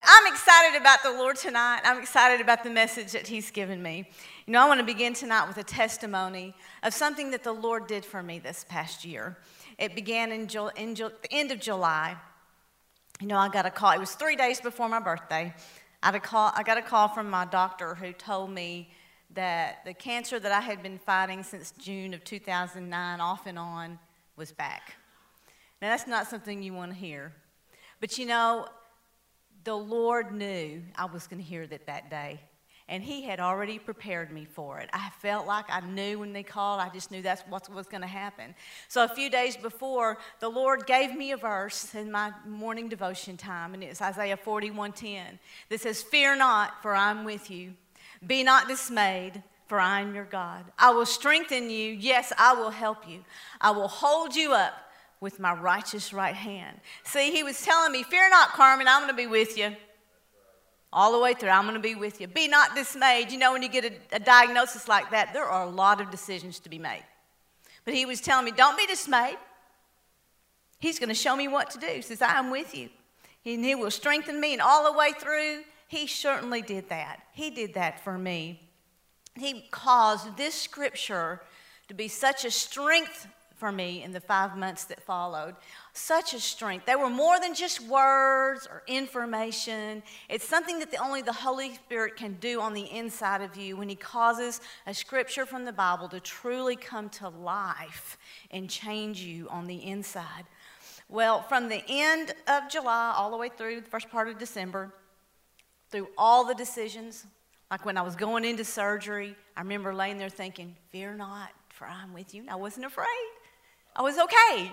I'm excited about the Lord tonight. I'm excited about the message that He's given me. You know, I want to begin tonight with a testimony of something that the Lord did for me this past year. It began in the end of July. You know, I got a call. It was 3 days before my birthday. I got a call from my doctor who told me that the cancer that I had been fighting since June of 2009, off and on, was back. Now, that's not something you want to hear. But you know, the Lord knew I was going to hear that day. And He had already prepared me for it. I felt like I knew when they called. I just knew that's what was going to happen. So a few days before, the Lord gave me a verse in my morning devotion time. And it's Isaiah 41:10 that says, "Fear not, for I am with you. Be not dismayed, for I am your God. I will strengthen you. Yes, I will help you. I will hold you up with my righteous right hand." See, He was telling me, fear not, Carmen, I'm going to be with you. All the way through, I'm going to be with you. Be not dismayed. You know, when you get a diagnosis like that, there are a lot of decisions to be made. But He was telling me, don't be dismayed. He's going to show me what to do. He says, I am with you. And He will strengthen me. And all the way through, He certainly did that. He did that for me. He caused this scripture to be such a strength for me in the 5 months that followed. Such a strength. They were more than just words or information. It's something that only the Holy Spirit can do on the inside of you when He causes a scripture from the Bible to truly come to life and change you on the inside. Well, from the end of July all the way through the first part of December, through all the decisions, like when I was going into surgery, I remember laying there thinking, fear not, for I'm with you. And I wasn't afraid. I was okay.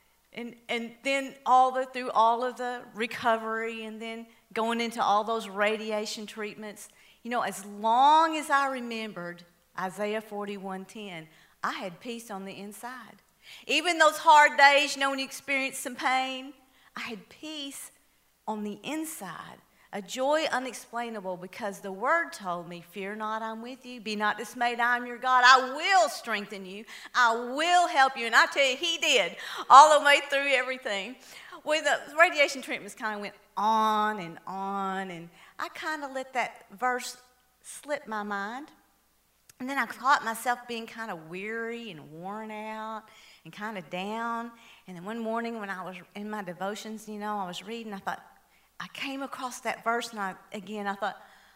And then through all of the recovery and then going into all those radiation treatments, you know, as long as I remembered Isaiah 41:10, I had peace on the inside. Even those hard days, you know, when you experience some pain, I had peace on the inside. A joy unexplainable because the Word told me, fear not, I'm with you. Be not dismayed, I'm your God. I will strengthen you. I will help you. And I tell you, He did all the way through everything. Well, the radiation treatments kind of went on, and I kind of let that verse slip my mind. And then I caught myself being kind of weary and worn out and kind of down. And then one morning when I was in my devotions, you know, I was reading, I thought, I came across that verse, and I thought,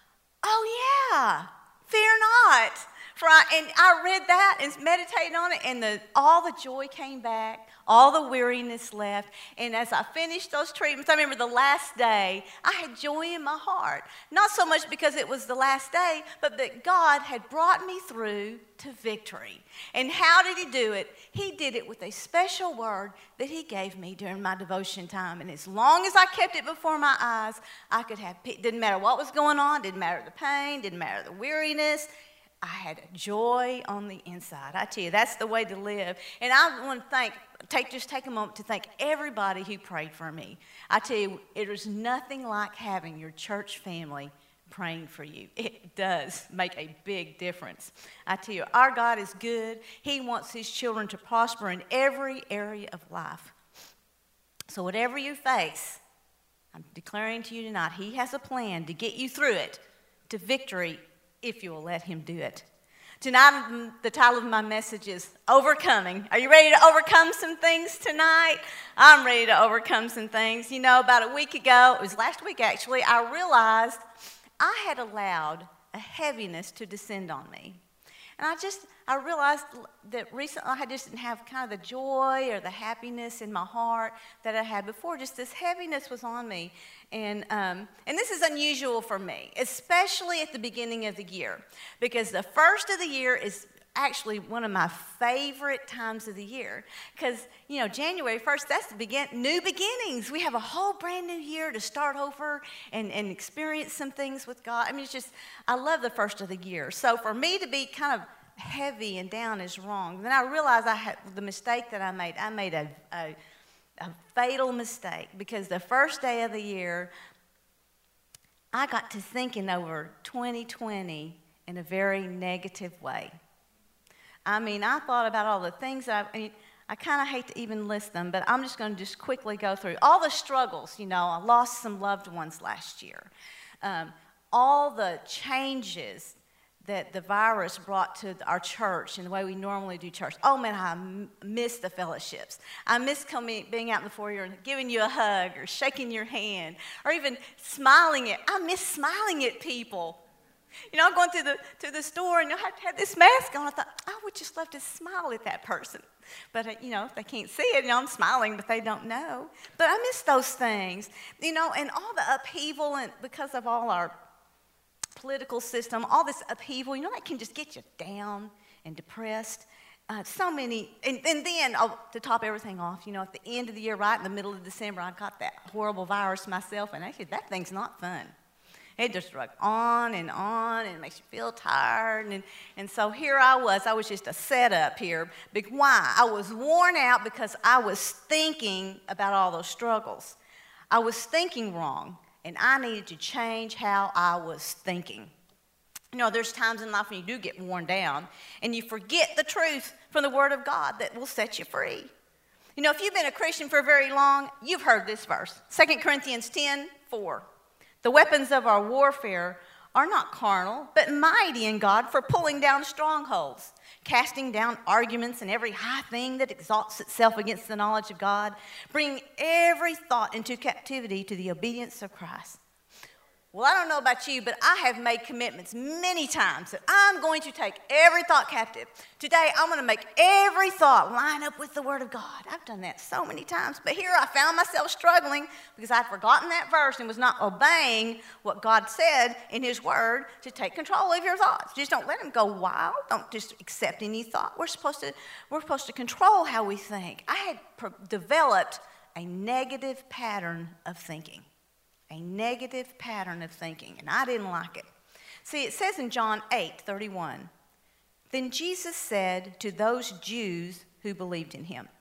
oh yeah, fear not. And I read that and meditated on it, and all the joy came back, all the weariness left. And as I finished those treatments, I remember the last day, I had joy in my heart. Not so much because it was the last day, but that God had brought me through to victory. And how did He do it? He did it with a special word that He gave me during my devotion time. And as long as I kept it before my eyes, I could have peace. Didn't matter what was going on, didn't matter the pain, didn't matter the weariness. I had joy on the inside. I tell you, that's the way to live. And I want to take a moment to thank everybody who prayed for me. I tell you, it is nothing like having your church family praying for you. It does make a big difference. I tell you, our God is good. He wants His children to prosper in every area of life. So whatever you face, I'm declaring to you tonight, He has a plan to get you through it to victory if you will let Him do it. Tonight, the title of my message is Overcoming. Are you ready to overcome some things tonight? I'm ready to overcome some things. You know, about a week ago, it was last week actually, I realized I had allowed a heaviness to descend on me. And I realized that recently I just didn't have kind of the joy or the happiness in my heart that I had before. Just this heaviness was on me. And this is unusual for me, especially at the beginning of the year. Because the first of the year is actually one of my favorite times of the year. Because, you know, January 1st, that's the new beginnings. We have a whole brand new year to start over and experience some things with God. I mean, I love the first of the year. So for me to be kind of heavy and down is wrong. Then I realized the mistake that I made. I made a fatal mistake because the first day of the year, I got to thinking over 2020 in a very negative way. I mean, I thought about all the things I kind of hate to even list them, but I'm just going to just quickly go through all the struggles. I lost some loved ones last year. All the changes that the virus brought to our church and the way we normally do church. Oh, man, I miss the fellowships. I miss being out in the foyer and giving you a hug or shaking your hand or even smiling I miss smiling at people. I'm going to the store and I had this mask on. I thought, I would just love to smile at that person. But, they can't see it. I'm smiling, but they don't know. But I miss those things, and all the upheaval and because of all our political system, all this upheaval, that can just get you down and depressed. So many, and then to top everything off, at the end of the year, right in the middle of December, I got that horrible virus myself, and actually that thing's not fun. It just dragged on, and it makes you feel tired, and so here I was just a setup here. But why? I was worn out because I was thinking about all those struggles. I was thinking wrong. And I needed to change how I was thinking. There's times in life when you do get worn down and you forget the truth from the Word of God that will set you free. If you've been a Christian for very long, you've heard this verse, 2 Corinthians 10:4. The weapons of our warfare are not carnal, but mighty in God for pulling down strongholds, casting down arguments and every high thing that exalts itself against the knowledge of God, bringing every thought into captivity to the obedience of Christ. Well, I don't know about you, but I have made commitments many times that I'm going to take every thought captive. Today, I'm going to make every thought line up with the Word of God. I've done that so many times, but here I found myself struggling because I'd forgotten that verse and was not obeying what God said in His Word to take control of your thoughts. Just don't let them go wild. Don't just accept any thought. We're supposed to control how we think. I had developed a negative pattern of thinking. A negative pattern of thinking, and I didn't like it. See, it says in John 8:31, then Jesus said to those Jews who believed in Him.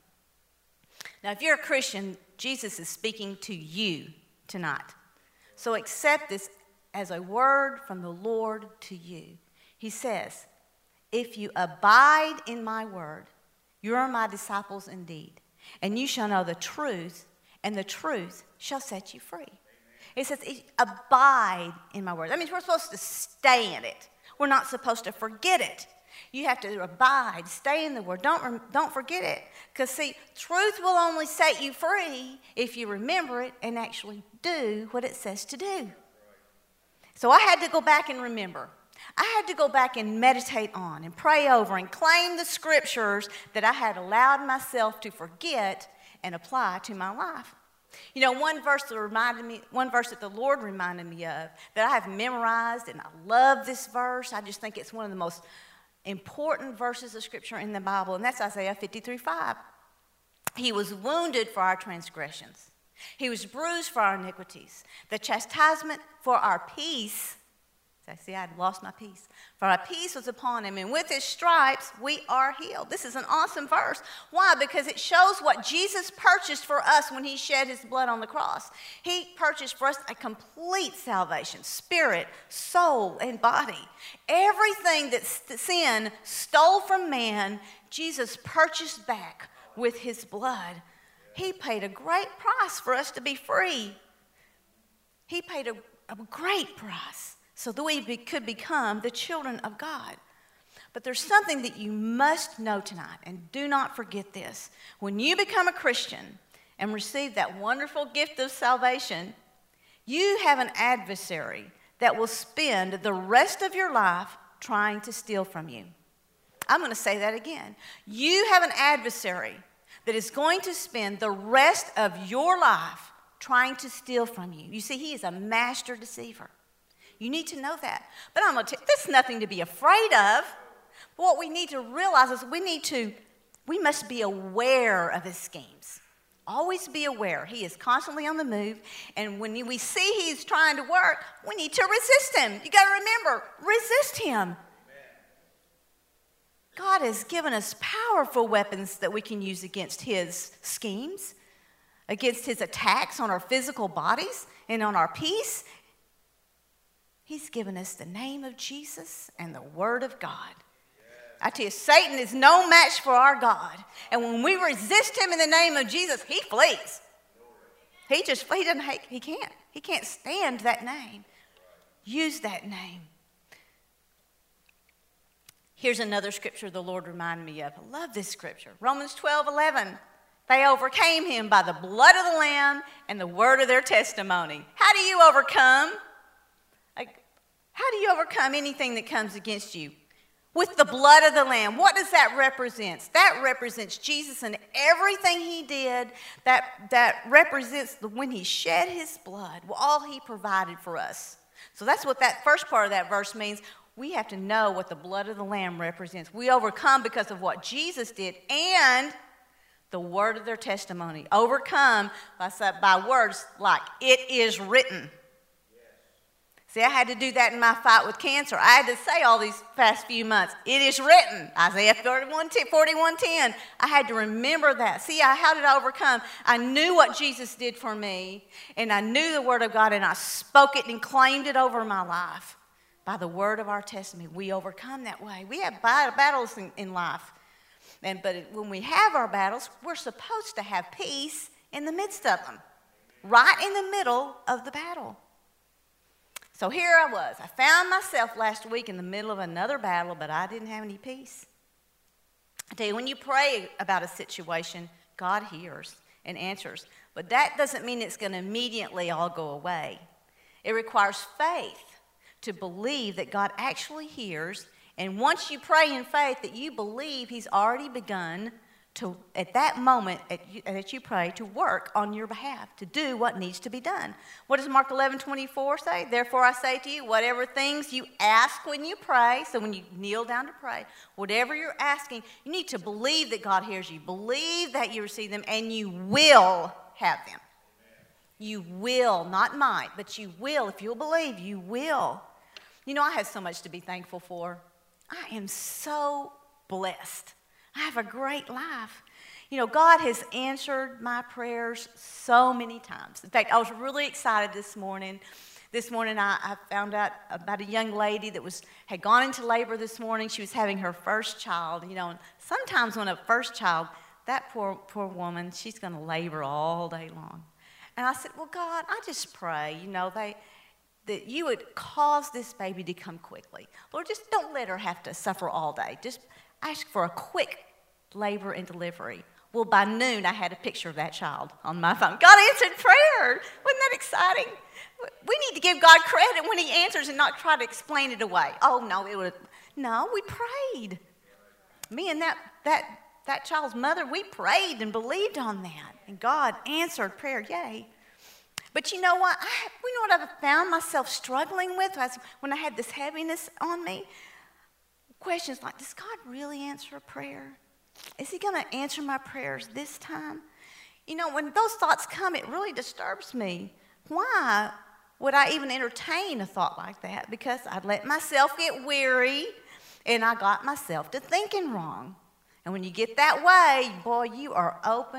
Now, if you're a Christian, Jesus is speaking to you tonight. So accept this as a word from the Lord to you. He says, if you abide in my word, you are my disciples indeed, and you shall know the truth, and the truth shall set you free. It says, abide in my word. That means we're supposed to stay in it. We're not supposed to forget it. You have to abide, stay in the word. Don't forget it. Because, see, truth will only set you free if you remember it and actually do what it says to do. So I had to go back and remember. I had to go back and meditate on and pray over and claim the scriptures that I had allowed myself to forget and apply to my life. One verse that the Lord reminded me of that I have memorized, and I love this verse. I just think it's one of the most important verses of Scripture in the Bible, and that's Isaiah 53:5. He was wounded for our transgressions. He was bruised for our iniquities. The chastisement for our peace, see, I had lost my peace. For our peace was upon him, and with his stripes we are healed. This is an awesome verse. Why? Because it shows what Jesus purchased for us when he shed his blood on the cross. He purchased for us a complete salvation, spirit, soul, and body. Everything that sin stole from man, Jesus purchased back with his blood. He paid a great price for us to be free. He paid a great price so that we could become the children of God. But there's something that you must know tonight, and do not forget this. When you become a Christian and receive that wonderful gift of salvation, you have an adversary that will spend the rest of your life trying to steal from you. I'm going to say that again. You have an adversary that is going to spend the rest of your life trying to steal from you. You see, he is a master deceiver. You need to know that. But I'm going to tell you, there's nothing to be afraid of. But what we need to realize is we must be aware of his schemes. Always be aware. He is constantly on the move. And when we see he's trying to work, we need to resist him. You got to remember, resist him. God has given us powerful weapons that we can use against his schemes, against his attacks on our physical bodies and on our peace. He's given us the name of Jesus and the Word of God. I tell you, Satan is no match for our God. And when we resist him in the name of Jesus, he flees. He doesn't hate, he can't. He can't stand that name. Use that name. Here's another scripture the Lord reminded me of. I love this scripture. Romans 12:11. They overcame him by the blood of the Lamb and the word of their testimony. How do you overcome? How do you overcome anything that comes against you? With the blood of the Lamb. What does that represent? That represents Jesus and everything he did. That represents when he shed his blood, all he provided for us. So that's what that first part of that verse means. We have to know what the blood of the Lamb represents. We overcome because of what Jesus did and the word of their testimony. Overcome by words like, it is written. See, I had to do that in my fight with cancer. I had to say all these past few months, it is written, Isaiah 41:10. I had to remember that. See, how did I overcome? I knew what Jesus did for me, and I knew the word of God, and I spoke it and claimed it over my life. By the word of our testimony, we overcome that way. We have battles in life. But when we have our battles, we're supposed to have peace in the midst of them, right in the middle of the battle. So here I was. I found myself last week in the middle of another battle, but I didn't have any peace. I tell you, when you pray about a situation, God hears and answers. But that doesn't mean it's going to immediately all go away. It requires faith to believe that God actually hears. And once you pray in faith that you believe he's already begun to, at that moment that you pray, to work on your behalf, to do what needs to be done. What does Mark 11:24 say? Therefore I say to you, whatever things you ask when you pray, so when you kneel down to pray, whatever you're asking, you need to believe that God hears you. Believe that you receive them, and you will have them. You will, not might, but you will. If you'll believe, you will. You know, I have so much to be thankful for. I am so blessed. I have a great life. You know, God has answered my prayers so many times. In fact, I was really excited this morning. This morning I found out about a young lady that had gone into labor this morning. She was having her first child. You know, and sometimes when a first child, that poor woman, she's going to labor all day long. And I said, well, God, I just pray, you know, that you would cause this baby to come quickly. Lord, just don't let her have to suffer all day. Just ask for a quick labor and delivery. Well, by noon, I had a picture of that child on my phone. God answered prayer. Wasn't that exciting? We need to give God credit when he answers and not try to explain it away. Oh, no, we prayed. Me and that child's mother, we prayed and believed on that. And God answered prayer, yay. But you know what? You know what I found myself struggling with when I had this heaviness on me? Questions like, does God really answer a prayer? Is he going to answer my prayers this time? You know, when those thoughts come, it really disturbs me. Why would I even entertain a thought like that? Because I'd let myself get weary, and I got myself to thinking wrong. And when you get that way, boy, you are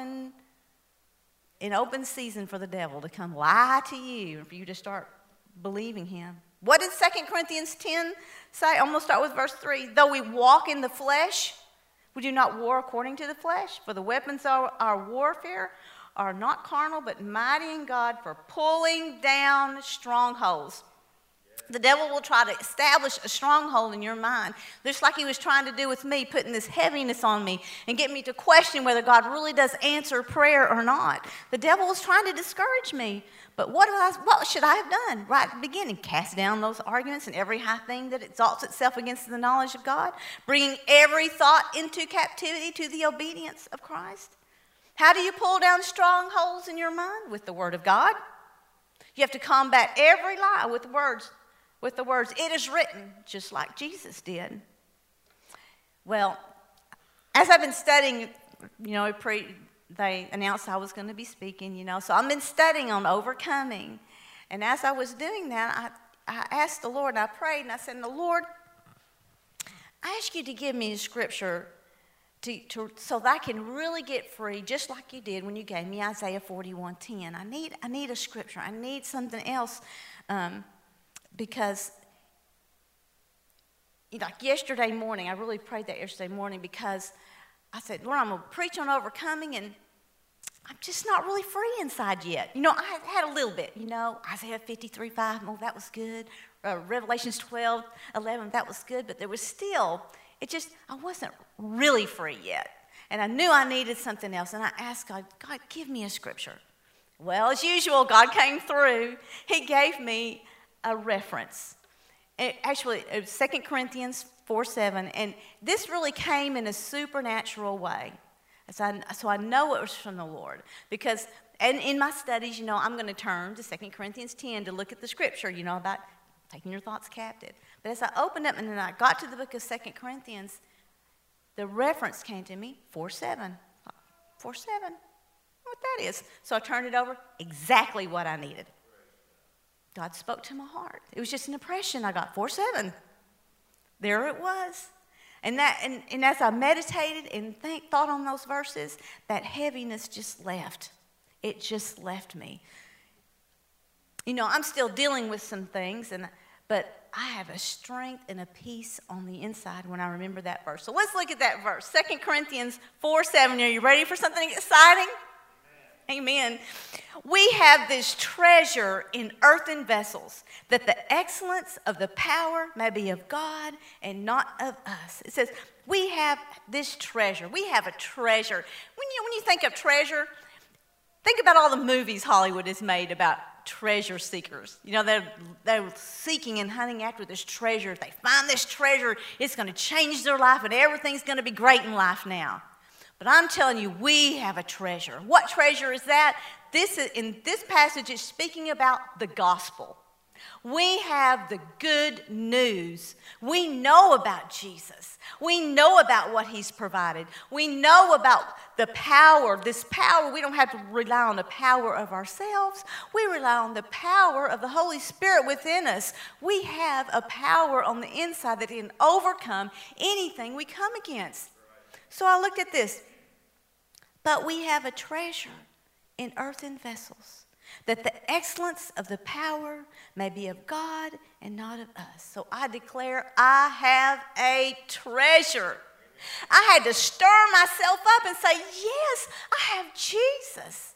in open season for the devil to come lie to you and for you to start believing him. What did 2 Corinthians 10 say? I'm going to start with verse 3. Though we walk in the flesh, we do not war according to the flesh. For the weapons of our warfare are not carnal, but mighty in God for pulling down strongholds. The devil will try to establish a stronghold in your mind, just like he was trying to do with me, putting this heaviness on me and get me to question whether God really does answer prayer or not. The devil was trying to discourage me. But what should I have done right at the beginning? Cast down those arguments and every high thing that exalts itself against the knowledge of God, bringing every thought into captivity to the obedience of Christ. How do you pull down strongholds in your mind? With the word of God. You have to combat every lie with words. With the words, it is written, just like Jesus did. Well, as I've been studying, you know, they announced I was going to be speaking, you know, so I've been studying on overcoming. And as I was doing that, I asked the Lord, and I prayed, and I said, Lord, I ask you to give me a scripture so that I can really get free, just like you did when you gave me Isaiah 41:10. I need a scripture. I need something else. Because like yesterday morning, I really prayed that yesterday morning because I said, Lord, I'm going to preach on overcoming, and I'm just not really free inside yet. I had a little bit, Isaiah 53:5, oh, that was good. Revelations 12:11, that was good, but there was still, I wasn't really free yet. And I knew I needed something else, and I asked God, give me a scripture. Well, as usual, God came through. He gave me a reference. It was 2 Corinthians 4:7, and this really came in a supernatural way. So I know it was from the Lord, because and in my studies, I'm going to turn to 2 Corinthians 10 to look at the scripture, about taking your thoughts captive. But as I opened up and then I got to the book of 2 Corinthians, the reference came to me, 4:7. 4:7, what that is. So I turned it over, exactly what I needed. God spoke to my heart. It was just an impression I got, 4:7. There it was. And as I meditated and thought on those verses, that heaviness just left. It just left me. I'm still dealing with some things, but I have a strength and a peace on the inside when I remember that verse. So let's look at that verse, 2 Corinthians 4:7. Are you ready for something exciting? Amen. We have this treasure in earthen vessels, that the excellence of the power may be of God and not of us. It says, we have this treasure. We have a treasure. When you think of treasure, think about all the movies Hollywood has made about treasure seekers. They're seeking and hunting after this treasure. If they find this treasure, it's going to change their life and everything's going to be great in life now. But I'm telling you, we have a treasure. What treasure is that? In this passage, it's speaking about the gospel. We have the good news. We know about Jesus. We know about what he's provided. We know about the power, this power. We don't have to rely on the power of ourselves. We rely on the power of the Holy Spirit within us. We have a power on the inside that can overcome anything we come against. So I looked at this. But we have a treasure in earthen vessels, that the excellence of the power may be of God and not of us. So I declare I have a treasure. I had to stir myself up and say, yes, I have Jesus.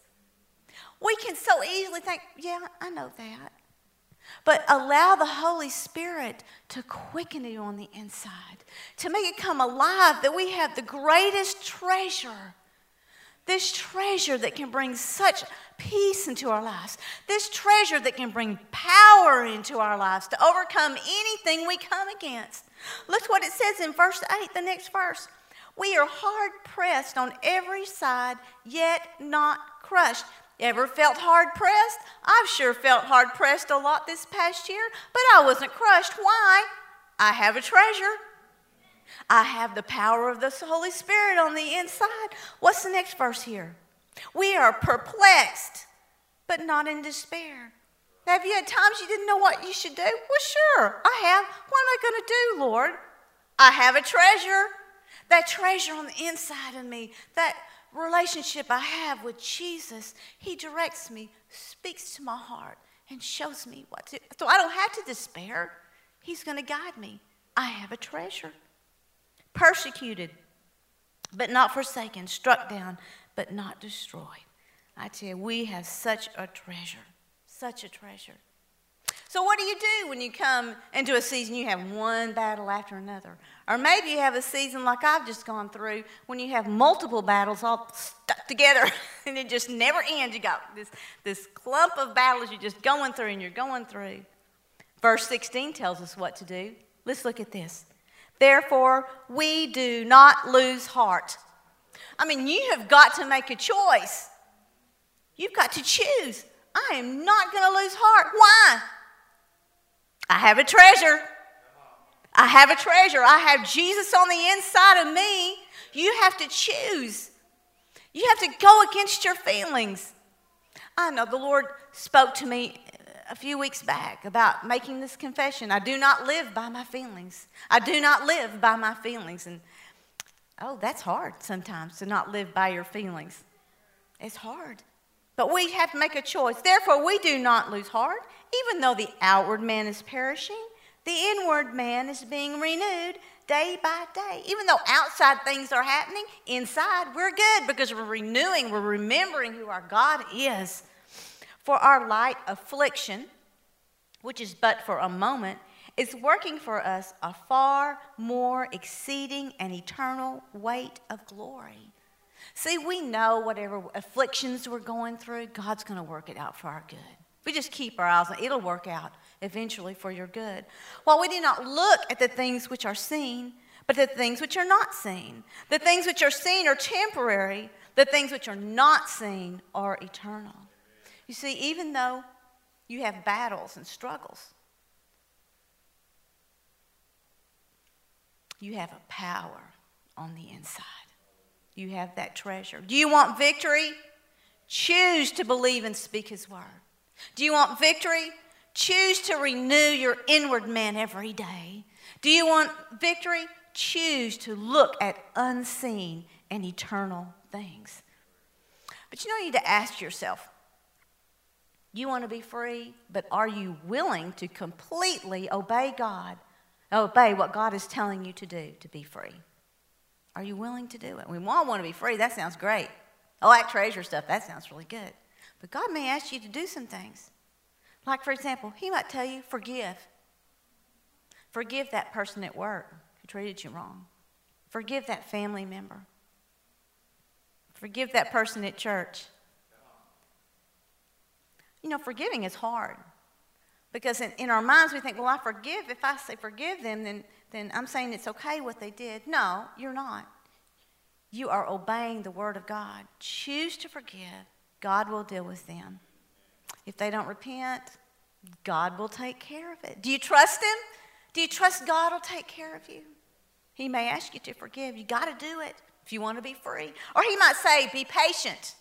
We can so easily think, yeah, I know that. But allow the Holy Spirit to quicken you on the inside, to make it come alive, that we have the greatest treasure. This treasure that can bring such peace into our lives. This treasure that can bring power into our lives to overcome anything we come against. Look what it says in verse 8, the next verse. We are hard pressed on every side, yet not crushed. Ever felt hard pressed? I've sure felt hard pressed a lot this past year, but I wasn't crushed. Why? I have a treasure. I have the power of the Holy Spirit on the inside. What's the next verse here? We are perplexed, but not in despair. Have you had times you didn't know what you should do? Well, sure, I have. What am I going to do, Lord? I have a treasure. That treasure on the inside of me, that relationship I have with Jesus, he directs me, speaks to my heart, and shows me what to do. So I don't have to despair. He's going to guide me. I have a treasure. Persecuted, but not forsaken, struck down, but not destroyed. I tell you, we have such a treasure, such a treasure. So what do you do when you come into a season you have one battle after another? Or maybe you have a season like I've just gone through when you have multiple battles all stuck together and it just never ends. You got this clump of battles you're just going through and you're going through. Verse 16 tells us what to do. Let's look at this. Therefore, we do not lose heart. I mean, you have got to make a choice. You've got to choose. I am not going to lose heart. Why? I have a treasure. I have a treasure. I have Jesus on the inside of me. You have to choose. You have to go against your feelings. I know the Lord spoke to me a few weeks back about making this confession. I do not live by my feelings. I do not live by my feelings. And, that's hard sometimes to not live by your feelings. It's hard. But we have to make a choice. Therefore, we do not lose heart. Even though the outward man is perishing, The inward man is being renewed day by day. Even though outside things are happening, inside we're good because we're renewing, we're remembering who our God is. For our light affliction, which is but for a moment, is working for us a far more exceeding and eternal weight of glory. See, we know whatever afflictions we're going through, God's going to work it out for our good. We just keep our eyes on it. It'll work out eventually for your good. While we do not look at the things which are seen, but the things which are not seen. The things which are seen are temporary. The things which are not seen are eternal. You see, even though you have battles and struggles, you have a power on the inside. You have that treasure. Do you want victory? Choose to believe and speak His word. Do you want victory? Choose to renew your inward man every day. Do you want victory? Choose to look at unseen and eternal things. But you need to ask yourself, you want to be free, but are you willing to completely obey God, obey what God is telling you to do to be free? Are you willing to do it? We all want to be free. That sounds great. Oh, that treasure stuff, that sounds really good. But God may ask you to do some things. Like, for example, He might tell you, forgive. Forgive that person at work who treated you wrong. Forgive that family member. Forgive that person at church. You know, forgiving is hard. Because in our minds we think, well, I forgive. If I say forgive them, then I'm saying it's okay what they did. No, you're not. You are obeying the word of God. Choose to forgive. God will deal with them. If they don't repent, God will take care of it. Do you trust Him? Do you trust God will take care of you? He may ask you to forgive. You got to do it if you want to be free. Or He might say, be patient.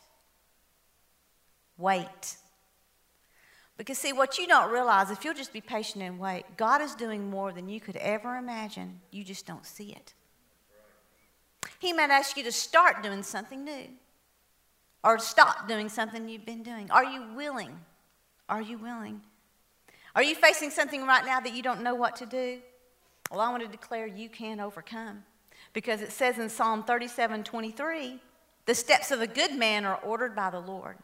Wait. Because see, what you don't realize, if you'll just be patient and wait, God is doing more than you could ever imagine. You just don't see it. He might ask you to start doing something new. Or stop doing something you've been doing. Are you willing? Are you willing? Are you facing something right now that you don't know what to do? Well, I want to declare you can overcome. Because it says in Psalm 37:23, the steps of a good man are ordered by the Lord.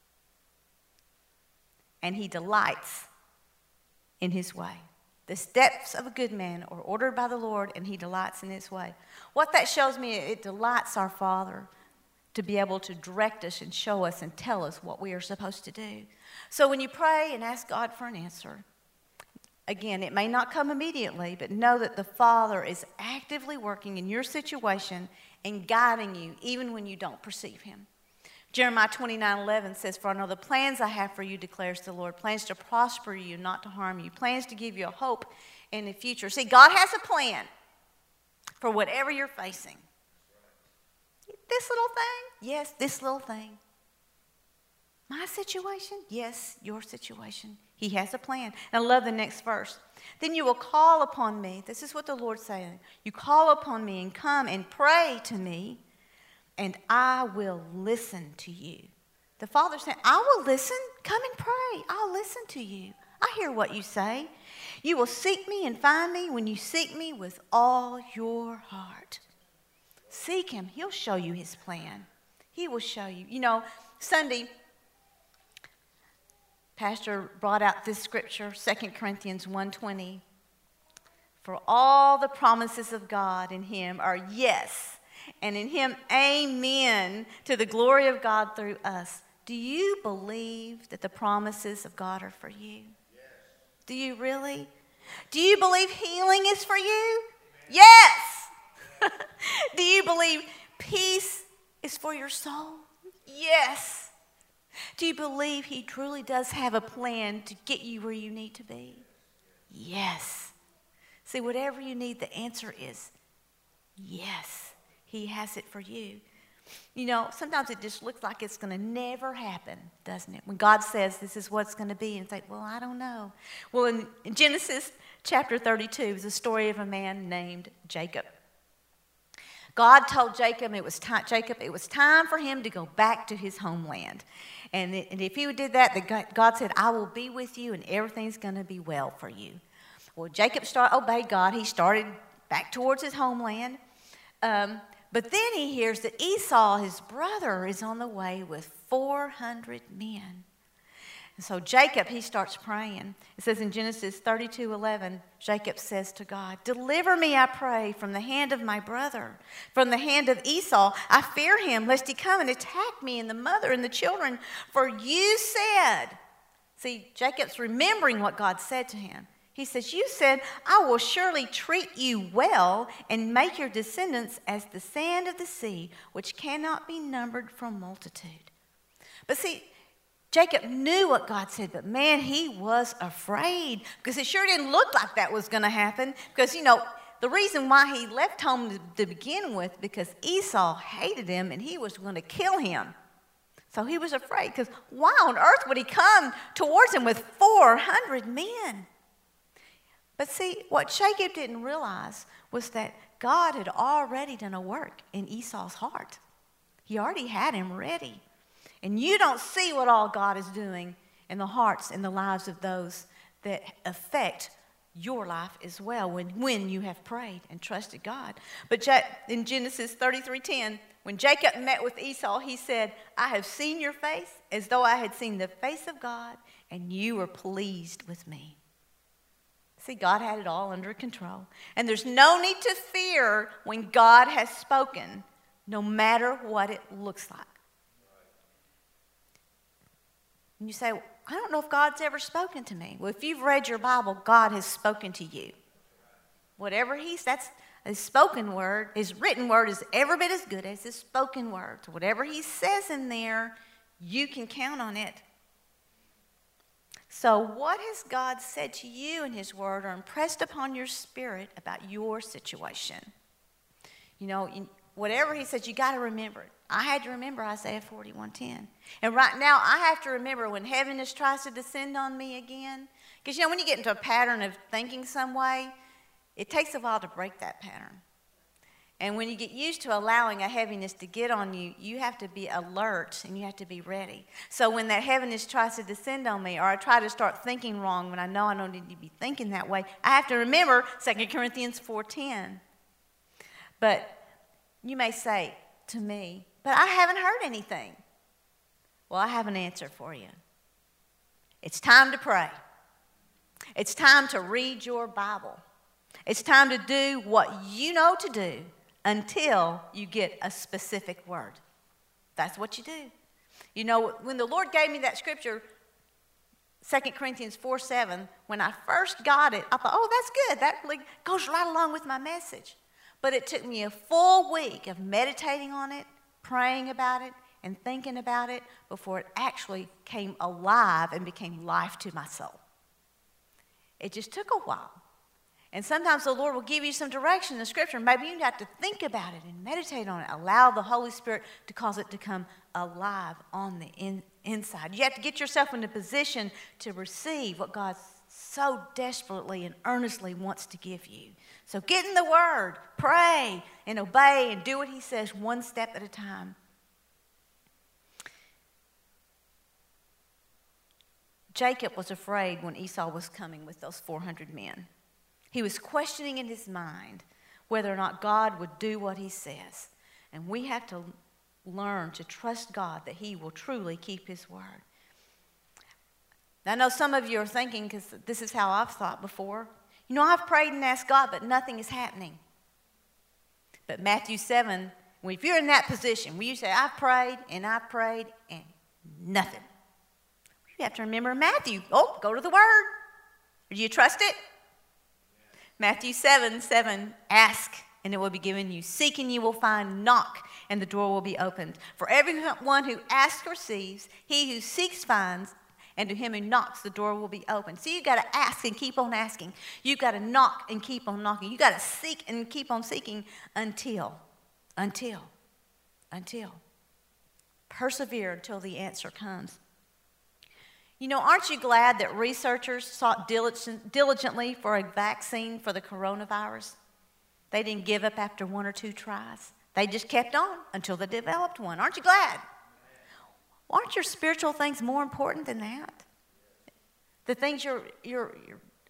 And He delights in His way. The steps of a good man are ordered by the Lord, and He delights in His way. What that shows me, it delights our Father to be able to direct us and show us and tell us what we are supposed to do. So when you pray and ask God for an answer, again, it may not come immediately, but know that the Father is actively working in your situation and guiding you even when you don't perceive Him. Jeremiah 29:11 says, for I know the plans I have for you, declares the Lord, plans to prosper you, not to harm you, plans to give you a hope in the future. See, God has a plan for whatever you're facing. This little thing? Yes, this little thing. My situation? Yes, your situation. He has a plan. And I love the next verse. Then you will call upon me. This is what the Lord's saying. You call upon me and come and pray to me, and I will listen to you. The Father's saying, I will listen. Come and pray. I'll listen to you. I hear what you say. You will seek me and find me when you seek me with all your heart. Seek Him. He'll show you His plan. He will show you. You know, Sunday, Pastor brought out this scripture, 2 Corinthians 1:20. For all the promises of God in Him are yes, and in Him amen, to the glory of God through us. Do you believe that the promises of God are for you? Yes. Do you really? Do you believe healing is for you? Amen. Yes. Do you believe peace is for your soul? Yes. Do you believe He truly does have a plan to get you where you need to be? Yes. See, whatever you need, the answer is yes. He has it for you. You know, sometimes it just looks like it's going to never happen, doesn't it? When God says this is what's going to be, and it's like, well, I don't know. Well, in Genesis chapter 32 is a story of a man named Jacob. God told Jacob it was time for him to go back to his homeland. And if he did that, God said, I will be with you and everything's going to be well for you. Well, Jacob obeyed God. He started back towards his homeland. But then he hears that Esau, his brother, is on the way with 400 men. And so Jacob, he starts praying. It says in Genesis 32:11, Jacob says to God, "Deliver me, I pray, from the hand of my brother, from the hand of Esau. I fear him, lest he come and attack me and the mother and the children. For you said," see, Jacob's remembering what God said to him. He says, "You said, I will surely treat you well and make your descendants as the sand of the sea, which cannot be numbered from multitude." But see, Jacob knew what God said, but man, he was afraid because it sure didn't look like that was going to happen. Because, the reason why he left home to begin with, because Esau hated him and he was going to kill him. So he was afraid because why on earth would he come towards him with 400 men? But see, what Jacob didn't realize was that God had already done a work in Esau's heart. He already had him ready. And you don't see what all God is doing in the hearts and the lives of those that affect your life as well when you have prayed and trusted God. But in Genesis 33:10, when Jacob met with Esau, he said, "I have seen your face as though I had seen the face of God, and you were pleased with me." See, God had it all under control. And there's no need to fear when God has spoken, no matter what it looks like. And you say, "I don't know if God's ever spoken to me." Well, if you've read your Bible, God has spoken to you. Whatever that's his spoken word, his written word is every bit as good as his spoken word. So whatever he says in there, you can count on it. So what has God said to you in his word or impressed upon your spirit about your situation? Whatever he says, you got to remember it. I had to remember Isaiah 41:10. And right now, I have to remember when heaviness tries to descend on me again. Because, when you get into a pattern of thinking some way, it takes a while to break that pattern. And when you get used to allowing a heaviness to get on you, you have to be alert and you have to be ready. So when that heaviness tries to descend on me, or I try to start thinking wrong when I know I don't need to be thinking that way, I have to remember 2 Corinthians 4:10. But you may say to me, "But I haven't heard anything." Well, I have an answer for you. It's time to pray. It's time to read your Bible. It's time to do what you know to do until you get a specific word. That's what you do. When the Lord gave me that scripture, 2 Corinthians 4:7, when I first got it, I thought, "Oh, that's good. That really goes right along with my message." But it took me a full week of meditating on it, praying about it, and thinking about it before it actually came alive and became life to my soul. It just took a while. And sometimes the Lord will give you some direction in the scripture. Maybe you have to think about it and meditate on it. Allow the Holy Spirit to cause it to come alive on the inside. You have to get yourself in a position to receive what God so desperately and earnestly wants to give you. So get in the Word, pray, and obey, and do what He says one step at a time. Jacob was afraid when Esau was coming with those 400 men. He was questioning in his mind whether or not God would do what He says. And we have to learn to trust God that He will truly keep His word. Now, I know some of you are thinking, because this is how I've thought before, I've prayed and asked God, but nothing is happening. But Matthew 7, if you're in that position where you say, I've prayed and nothing. You have to remember Matthew. Go to the Word. Do you trust it? Matthew 7:7, ask and it will be given you. Seek and you will find. Knock and the door will be opened. For everyone who asks receives. He who seeks finds. And to him who knocks, the door will be open. So you've got to ask and keep on asking. You've got to knock and keep on knocking. You've got to seek and keep on seeking until. Persevere until the answer comes. Aren't you glad that researchers sought diligently for a vaccine for the coronavirus? They didn't give up after one or two tries. They just kept on until they developed one. Aren't you glad? Aren't your spiritual things more important than that? The things you're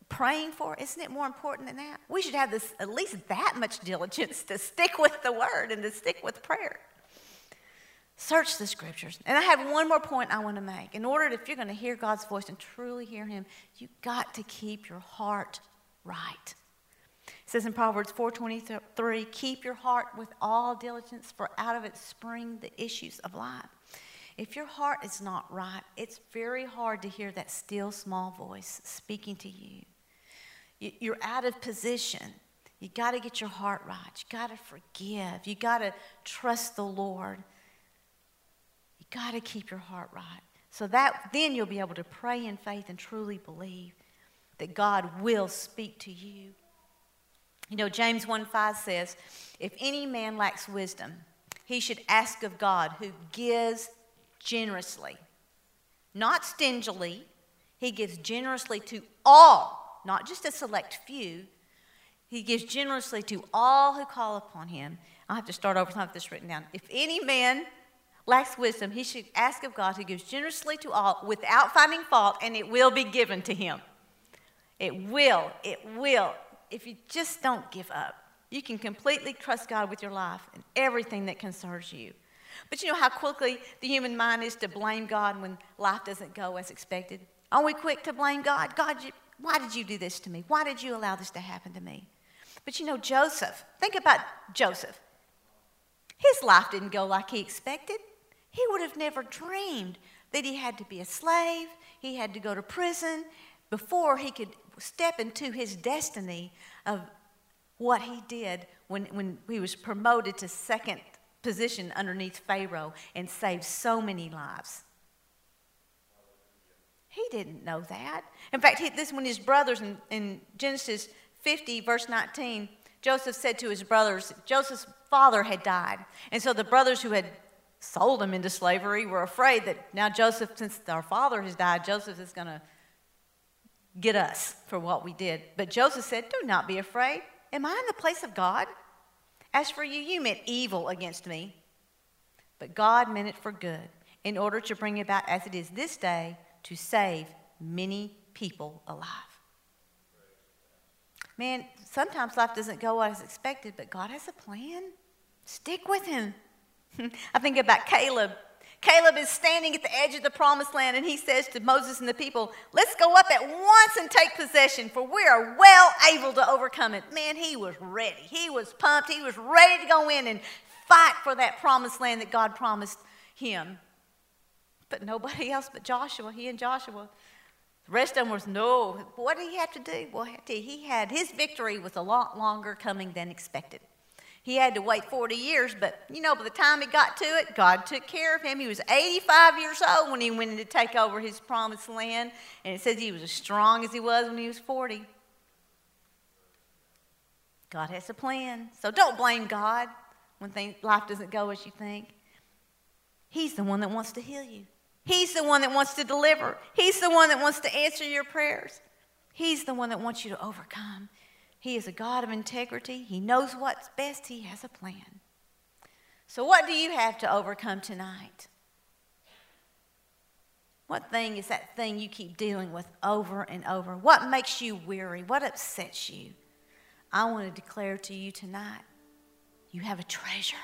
praying for? Isn't it more important than that? We should have this, at least that much diligence to stick with the word and to stick with prayer. Search the scriptures. And I have one more point I want to make. In order, if you're going to hear God's voice and truly hear him, you've got to keep your heart right. It says in Proverbs 4:23, keep your heart with all diligence, for out of it spring the issues of life. If your heart is not right, it's very hard to hear that still small voice speaking to you. You're out of position. You got to get your heart right. You got to forgive. You got to trust the Lord. You got to keep your heart right. So that then you'll be able to pray in faith and truly believe that God will speak to you. You know, James 1:5 says, if any man lacks wisdom, he should ask of God, who gives generously, not stingily. He gives generously to all, not just a select few. He gives generously to all who call upon him. I'll have to start over. I have this written down. If any man lacks wisdom, he should ask of God, who gives generously to all without finding fault, and it will be given to him. It will. If you just don't give up, you can completely trust God with your life and everything that concerns you. But you know how quickly the human mind is to blame God when life doesn't go as expected? Are we quick to blame God? God, why did you do this to me? Why did you allow this to happen to me? But you know, Joseph, think about Joseph. His life didn't go like he expected. He would have never dreamed that he had to be a slave. He had to go to prison before he could step into his destiny of what he did when he was promoted to second position underneath Pharaoh and saved so many lives. He didn't know that. In fact, when his brothers in Genesis 50, verse 19, Joseph said to his brothers, Joseph's father had died. And so the brothers who had sold him into slavery were afraid that now Joseph, since our father has died, Joseph is going to get us for what we did. But Joseph said, do not be afraid. Am I in the place of God? As for you, you meant evil against me, but God meant it for good, in order to bring about as it is this day, to save many people alive. Man, sometimes life doesn't go as expected, but God has a plan. Stick with him. I think about Caleb. Caleb is standing at the edge of the promised land, and he says to Moses and the people, let's go up at once and take possession, for we are well able to overcome it. Man, he was ready. He was pumped. He was ready to go in and fight for that promised land that God promised him. But nobody else but Joshua, he and Joshua. The rest of them was, no. What did he have to do? Well, his victory was a lot longer coming than expected. He had to wait 40 years, but, you know, by the time he got to it, God took care of him. He was 85 years old when he went in to take over his promised land, and it says he was as strong as he was when he was 40. God has a plan. So don't blame God when life doesn't go as you think. He's the one that wants to heal you. He's the one that wants to deliver. He's the one that wants to answer your prayers. He's the one that wants you to overcome. He is a God of integrity. He knows what's best. He has a plan. So what do you have to overcome tonight? What thing is that thing you keep dealing with over and over? What makes you weary? What upsets you? I want to declare to you tonight, you have a treasure.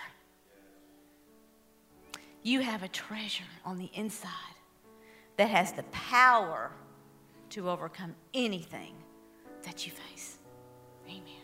You have a treasure on the inside that has the power to overcome anything that you face. Amen.